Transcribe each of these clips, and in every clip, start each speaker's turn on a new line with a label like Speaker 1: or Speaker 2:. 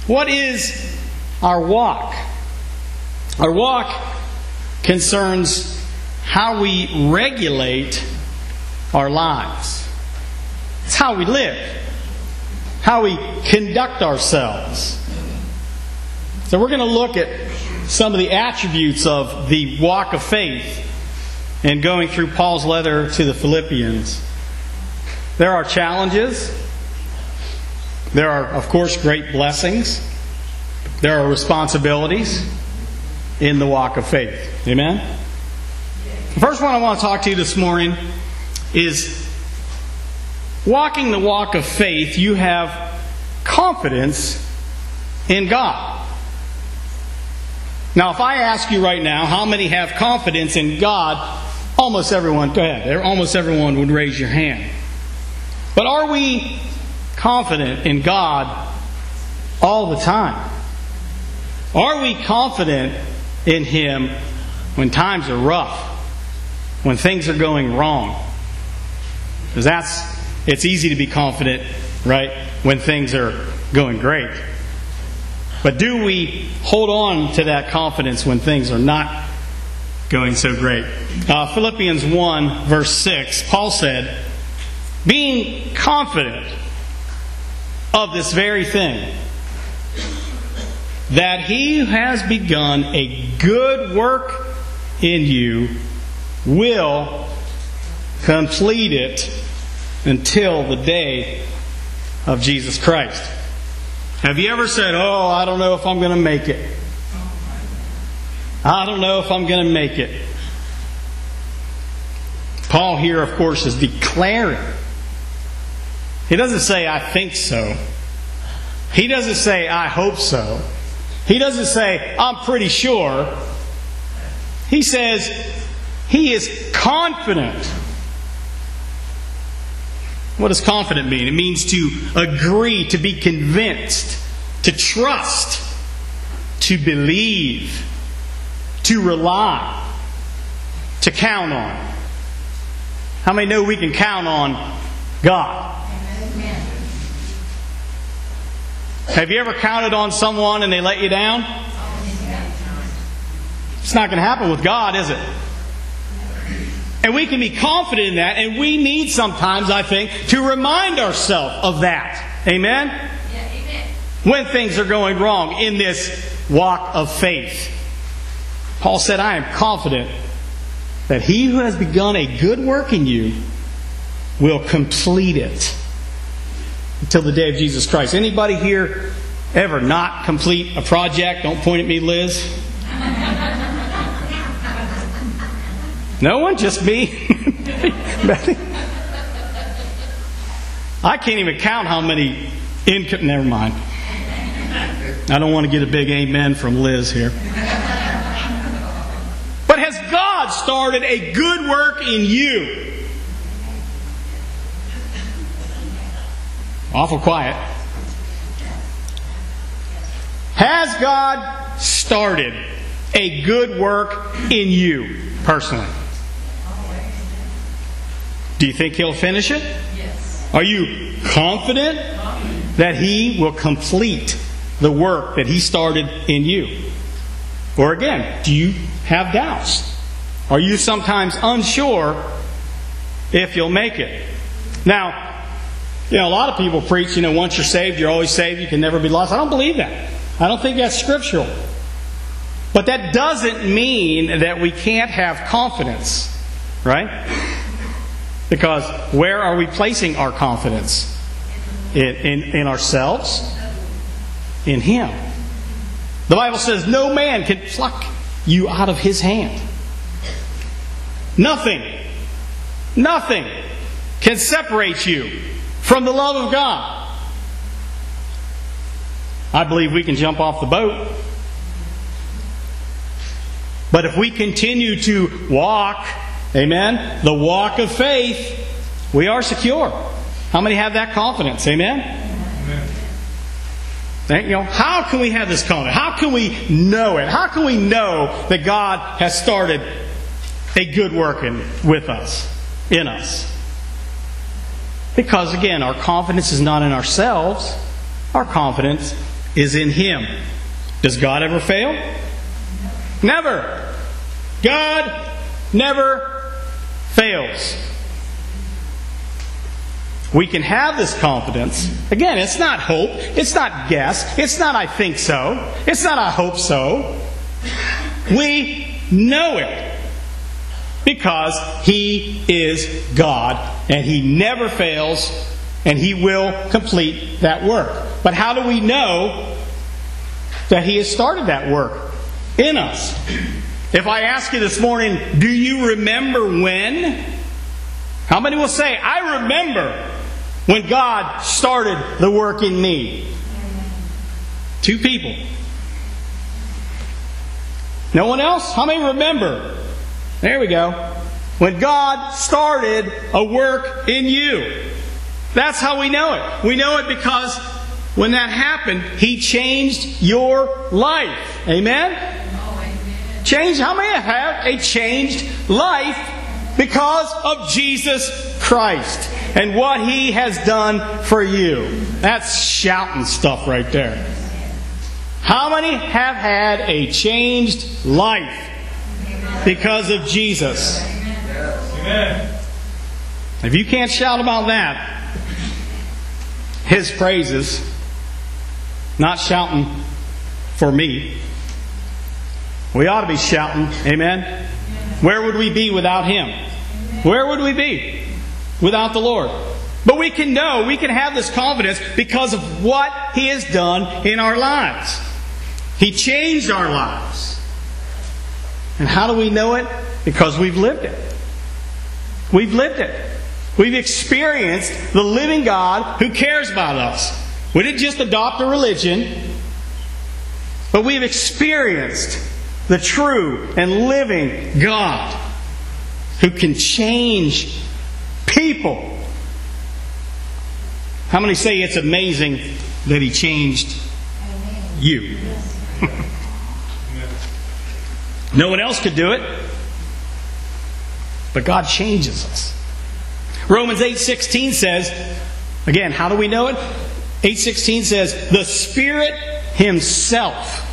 Speaker 1: What is our walk? Our walk concerns how we regulate our lives. It's how we live, how we conduct ourselves. So we're going to look at some of the attributes of the walk of faith and going through Paul's letter to the Philippians. There are challenges. There are, of course, great blessings. There are responsibilities in the walk of faith. Amen? The first one I want to talk to you this morning is walking the walk of faith. You have confidence in God. Now, if I ask you right now, how many have confidence in God? Almost everyone, go ahead. Almost everyone would raise your hand. But are we confident in God all the time? Are we confident in Him when times are rough? When things are going wrong? Because it's easy to be confident, right, when things are going great. But do we hold on to that confidence when things are not going so great? Philippians 1, verse 6, Paul said, being confident of this very thing, that He who has begun a good work in you will complete it until the day of Jesus Christ. Have you ever said, oh, I don't know if I'm going to make it. I don't know if I'm going to make it. Paul here, of course, is declaring. He doesn't say, I think so. He doesn't say, I hope so. He doesn't say, I'm pretty sure. He says, he is confident. What does confident mean? It means to agree, to be convinced, to trust, to believe, to rely, to count on. How many know we can count on God? Amen. Have you ever counted on someone and they let you down? It's not going to happen with God, is it? And we can be confident in that, and we need sometimes, I think, to remind ourselves of that. Amen?
Speaker 2: Yeah, amen.
Speaker 1: When things are going wrong in this walk of faith. Paul said, I am confident that He who has begun a good work in you will complete it until the day of Jesus Christ. Anybody here ever not complete a project? Don't point at me, Liz. No one? Just me? I can't even count how many never mind. I don't want to get a big amen from Liz here. But has God started a good work in you? Awful quiet. Has God started a good work in you personally? Do you think He'll finish it?
Speaker 2: Yes.
Speaker 1: Are you confident that He will complete the work that He started in you? Or again, do you have doubts? Are you sometimes unsure if you'll make it? Now, a lot of people preach, once you're saved, you're always saved, you can never be lost. I don't believe that. I don't think that's scriptural. But that doesn't mean that we can't have confidence, right? Because where are we placing our confidence? In ourselves? In Him. The Bible says no man can pluck you out of His hand. Nothing can separate you from the love of God. I believe we can jump off the boat. But if we continue to walk, amen, the walk of faith, we are secure. How many have that confidence? Amen? Amen. How can we have this confidence? How can we know it? How can we know that God has started a good work with us, in us? Because again, our confidence is not in ourselves. Our confidence is in Him. Does God ever fail? Never. God never fails. We can have this confidence. Again, it's not hope. It's not guess. It's not I think so. It's not I hope so. We know it because He is God and He never fails and He will complete that work. But how do we know that He has started that work in us? If I ask you this morning, do you remember when? How many will say, I remember when God started the work in me? 2 people. No one else? How many remember? There we go. When God started a work in you. That's how we know it. We know it because when that happened, He changed your life. Amen? Changed. How many have a changed life because of Jesus Christ and what He has done for you? That's shouting stuff right there. How many have had a changed life because of Jesus? Amen. If you can't shout about that, His praises, not shouting for me, we ought to be shouting. Amen. Where would we be without Him? Where would we be without the Lord? But we can know, we can have this confidence because of what He has done in our lives. He changed our lives. And how do we know it? Because we've lived it. We've lived it. We've experienced the living God who cares about us. We didn't just adopt a religion, but we've experienced the true and living God who can change people. How many say it's amazing that He changed you? No one else could do it. But God changes us. Romans 8:16 says, again, how do we know it? 8:16 says, the Spirit Himself.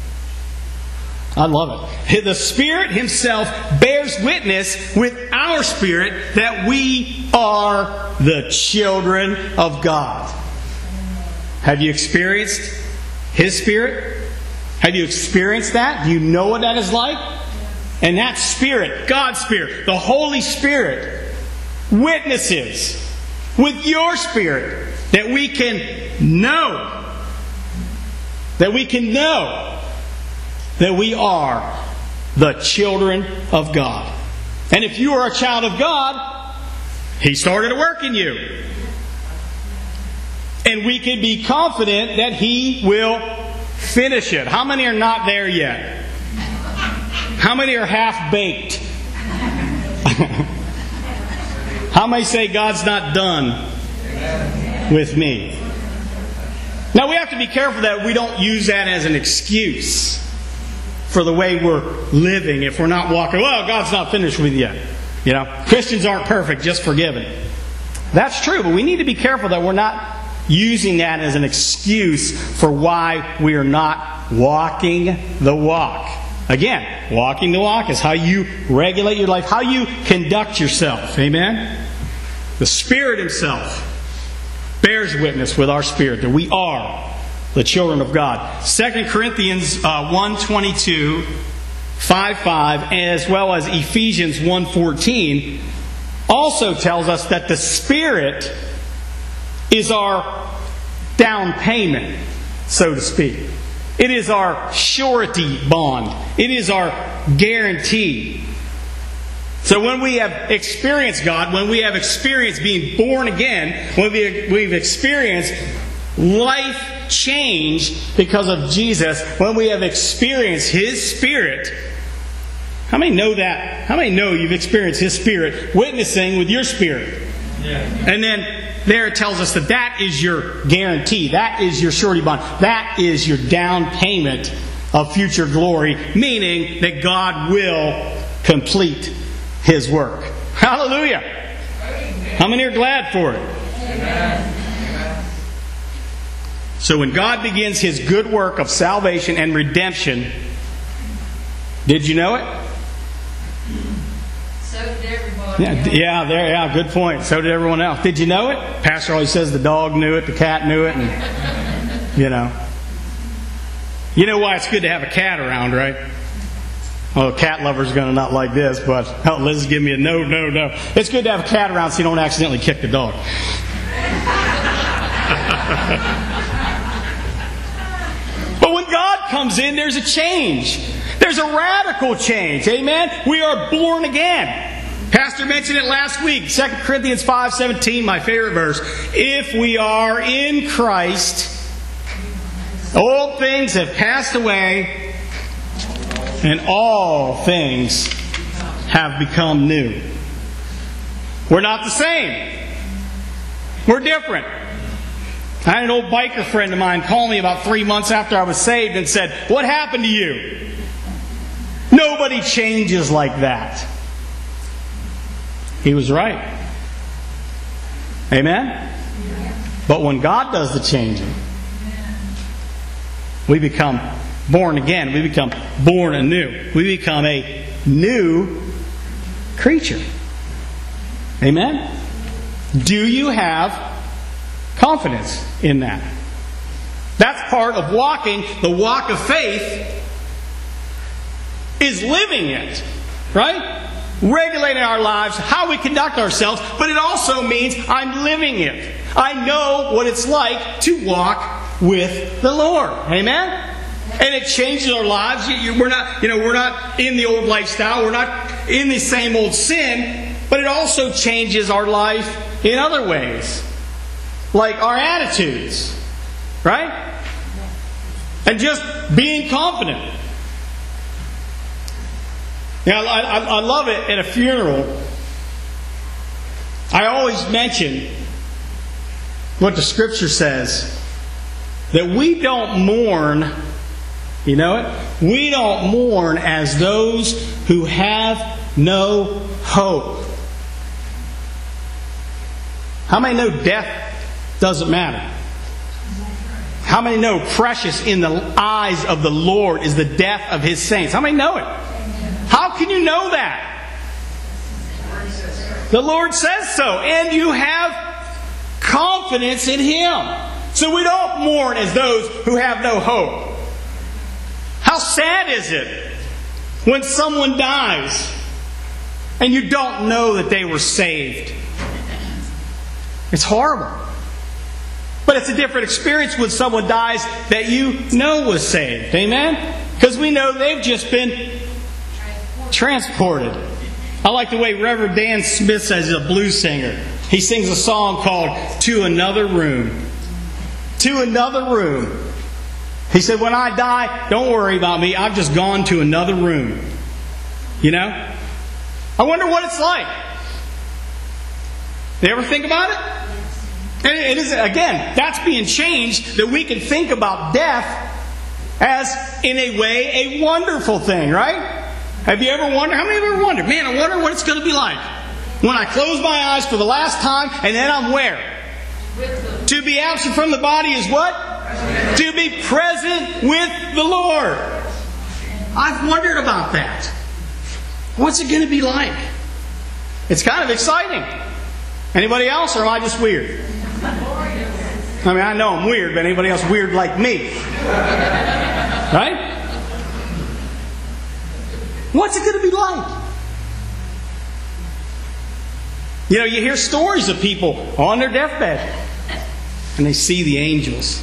Speaker 1: I love it. The Spirit Himself bears witness with our spirit that we are the children of God. Have you experienced His Spirit? Have you experienced that? Do you know what that is like? And that Spirit, God's Spirit, the Holy Spirit, witnesses with your spirit that we can know. That we can know that we are the children of God. And if you are a child of God, He started a work in you. And we can be confident that He will finish it. How many are not there yet? How many are half-baked? How many say God's not done with me? Now we have to be careful that we don't use that as an excuse for the way we're living. If we're not walking, well, God's not finished with you yet. You know, Christians aren't perfect, just forgiven. That's true, but we need to be careful that we're not using that as an excuse for why we are not walking the walk. Again, walking the walk is how you regulate your life, how you conduct yourself. Amen? The Spirit Himself bears witness with our spirit that we are the children of God. 2 Corinthians 1:22, 5:5, as well as Ephesians 1:14 also tells us that the Spirit is our down payment, so to speak. It is our surety bond. It is our guarantee. So when we have experienced God, when we have experienced being born again, when we've experienced life change because of Jesus, when we have experienced His Spirit, how many know that? How many know you've experienced His Spirit witnessing with your spirit? Yeah. And then there it tells us that that is your guarantee. That is your surety bond. That is your down payment of future glory, meaning that God will complete His work. Hallelujah! How many are glad for it? Amen. So when God begins His good work of salvation and redemption, did you know it?
Speaker 2: So did everybody.
Speaker 1: Yeah, good point. So did everyone else. Did you know it? Pastor always says the dog knew it, the cat knew it, and you know. You know why it's good to have a cat around, right? Well, cat lovers are going to not like this, but Liz is giving me a no. It's good to have a cat around so you don't accidentally kick the dog. But when God comes in, there's a change. There's a radical change. Amen? We are born again. Pastor mentioned it last week. 2 Corinthians 5:17, my favorite verse. If we are in Christ, old things have passed away, and all things have become new. We're not the same. We're different. I had an old biker friend of mine call me about 3 months after I was saved and said, "What happened to you?" Nobody changes like that. He was right. Amen? But when God does the changing, we become born again. We become born anew. We become a new creature. Amen? Do you have confidence in that? That's part of walking. The walk of faith is living it. Right? Regulating our lives, how we conduct ourselves, but it also means I'm living it. I know what it's like to walk with the Lord. Amen? And it changes our lives. We're not in the old lifestyle. We're not in the same old sin. But it also changes our life in other ways. Like our attitudes. Right? And just being confident. I love it at a funeral. I always mention what the Scripture says. That we don't mourn, you know it? We don't mourn as those who have no hope. How many know death doesn't matter? How many know precious in the eyes of the Lord is the death of His saints? How many know it? How can you know that? The Lord says so. And you have confidence in Him. So we don't mourn as those who have no hope. How sad is it when someone dies and you don't know that they were saved? It's horrible. But it's a different experience when someone dies that you know was saved. Amen? Because we know they've just been transported. I like the way Reverend Dan Smith says, he's a blues singer. He sings a song called "To Another Room." To another room. He said, when I die, don't worry about me. I've just gone to another room. You know? I wonder what it's like. You ever think about it? And it is, again, that's being changed, that we can think about death as, in a way, a wonderful thing, right? Have you ever wondered? How many of you ever wondered? Man, I wonder what it's going to be like when I close my eyes for the last time and then I'm where? To be absent from the body is what? To be present with the Lord. I've wondered about that. What's it going to be like? It's kind of exciting. Anybody else, or am I just weird? I mean, I know I'm weird, but anybody else weird like me? Right? What's it going to be like? You know, you hear stories of people on their deathbed and they see the angels.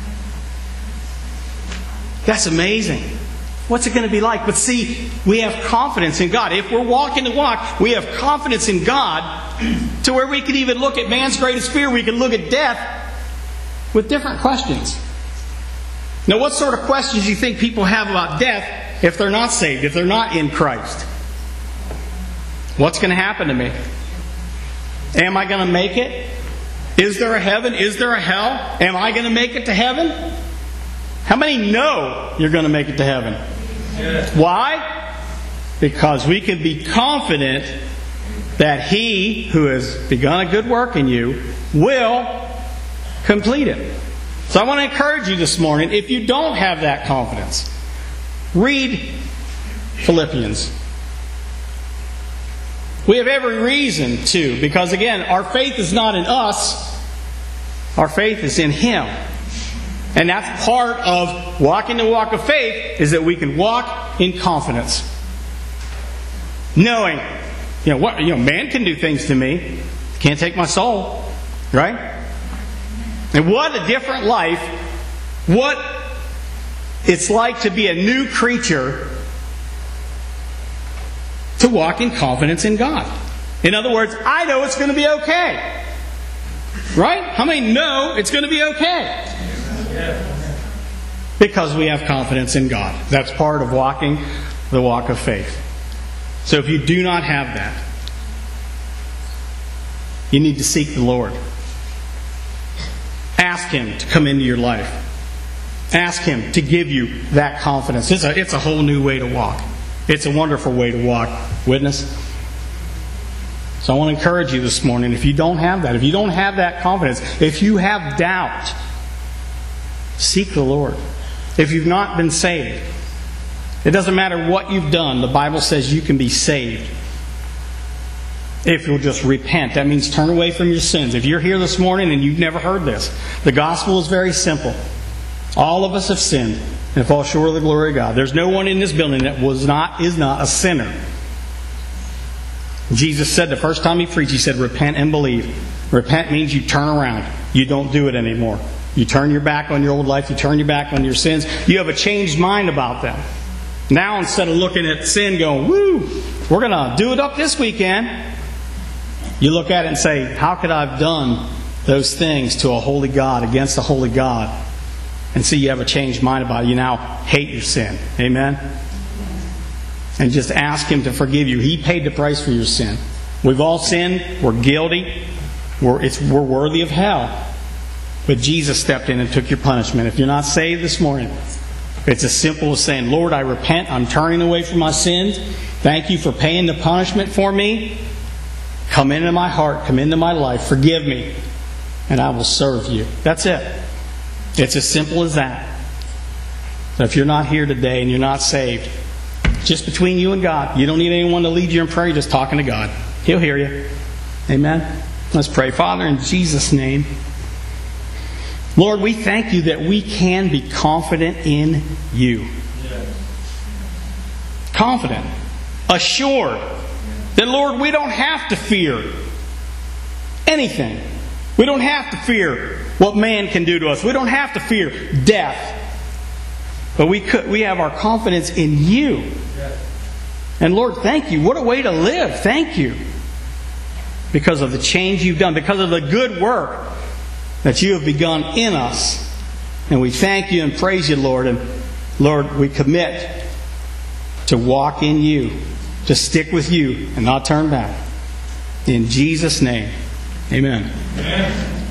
Speaker 1: That's amazing. What's it going to be like? But see, we have confidence in God. If we're walking the walk, we have confidence in God to where we can even look at man's greatest fear. We can look at death with different questions. Now, what sort of questions do you think people have about death if they're not saved, if they're not in Christ? What's going to happen to me? Am I going to make it? Is there a heaven? Is there a hell? Am I going to make it to heaven? How many know you're going to make it to heaven? Yes. Why? Because we can be confident that He who has begun a good work in you will complete it. So I want to encourage you this morning, if you don't have that confidence, read Philippians. We have every reason to, because again, our faith is not in us, our faith is in Him. And that's part of walking the walk of faith, is that we can walk in confidence. Knowing, man can do things to me, can't take my soul, right? And what a different life, what it's like to be a new creature, to walk in confidence in God. In other words, I know it's going to be okay. Right? How many know it's going to be okay? Because we have confidence in God. That's part of walking the walk of faith. So if you do not have that, you need to seek the Lord. Ask Him to come into your life. Ask Him to give you that confidence. It's a whole new way to walk. It's a wonderful way to walk. Witness? So I want to encourage you this morning, if you don't have that, if you don't have that confidence, if you have doubt, seek the Lord. If you've not been saved, it doesn't matter what you've done. The Bible says you can be saved. If you'll just repent. That means turn away from your sins. If you're here this morning and you've never heard this, the gospel is very simple. All of us have sinned and fall short of the glory of God. There's no one in this building that is not a sinner. Jesus said the first time He preached, He said, repent and believe. Repent means you turn around. You don't do it anymore. You turn your back on your old life. You turn your back on your sins. You have a changed mind about them. Now instead of looking at sin going, woo, we're going to do it up this weekend, you look at it and say, how could I have done those things to a holy God, against a holy God? And see, you have a changed mind about it. You now hate your sin. Amen? And just ask Him to forgive you. He paid the price for your sin. We've all sinned. We're guilty. We're worthy of hell. But Jesus stepped in and took your punishment. If you're not saved this morning, it's as simple as saying, Lord, I repent. I'm turning away from my sins. Thank You for paying the punishment for me. Come into my heart. Come into my life. Forgive me. And I will serve You. That's it. It's as simple as that. So if you're not here today and you're not saved, just between you and God, you don't need anyone to lead you in prayer. You're just talking to God. He'll hear you. Amen? Let's pray. Father, in Jesus' name, Lord, we thank You that we can be confident in You. Confident. Assured. That, Lord, we don't have to fear anything. We don't have to fear what man can do to us. We don't have to fear death. But we have our confidence in You. And Lord, thank You. What a way to live. Thank You. Because of the change You've done. Because of the good work that You have begun in us. And we thank You and praise You, Lord. And Lord, we commit to walk in You. To stick with You and not turn back. In Jesus' name. Amen. Amen.